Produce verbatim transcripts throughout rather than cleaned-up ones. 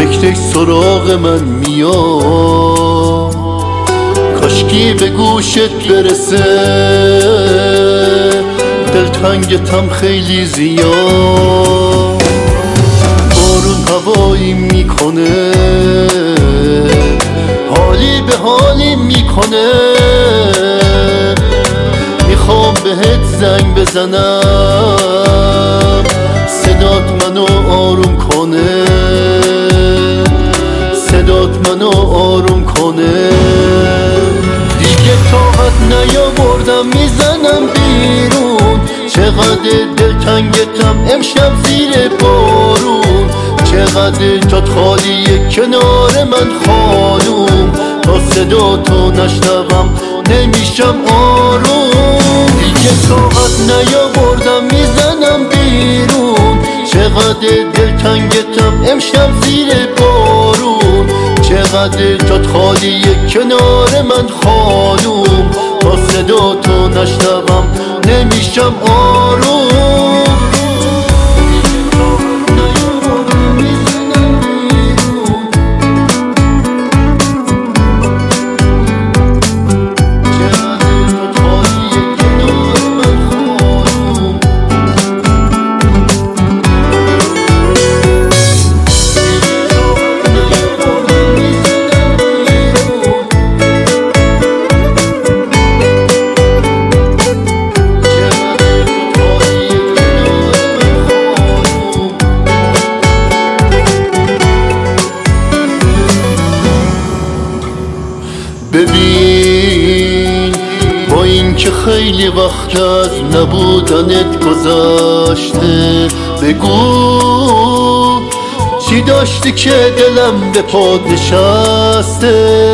تک تک سراغ من میاد، کاشکی به گوشت برسه، دلتنگتم خیلی زیاد. بارون هوایی میکنه، حالی به حالی میکنه، میخوام بهت زنگ بزنم، صدات منو آروم کنه، صدات منو آروم کنه. دیگه طاقت نیاوردم میزنم بیرون، چقدر دلتنگتم امشب زیر بارون، چقدر جات خالیه کنار من خانوم، تا صدا تو نشنوم نمیشم آروم. دیگه طاقت نیاوردم میزنم بیرون، چقدر دلتنگتم امشب زیر بارون، چقدر جات خالیه کنار من خانوم، تا صدا تو نشنوم نمیشم آروم. ببین با این که خیلی وقت از نبودنت گذشته، بگو چی داشتی که دلم به پات نشسته.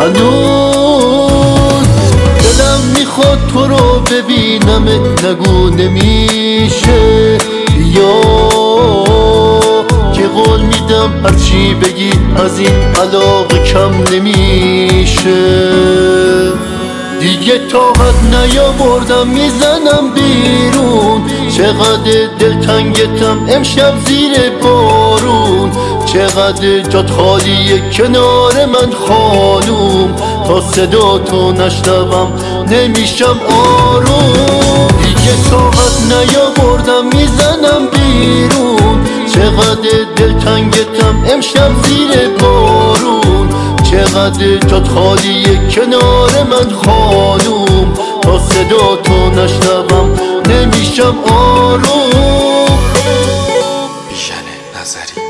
هنوز دلم میخواد تو رو ببینمت، نگو نمیشه، یا که قول میدم هرچی بگی از این علاقه کم نمیشه. دیگه طاقت نیاوردم میزنم بیرون، چقدر دلتنگتم امشب زیر بارون، چقدر جات خالیه کنار من خانوم، تا صدا تو نشنوم نمیشم آروم. دیگه طاقت نیاوردم میزنم بیرون، چقدر دلتنگتم امشب زیر بارون، چقدر جات خالیه کنار من خانوم، تا صدا تو نشنوم نمیشم آروم. بیژن نظری.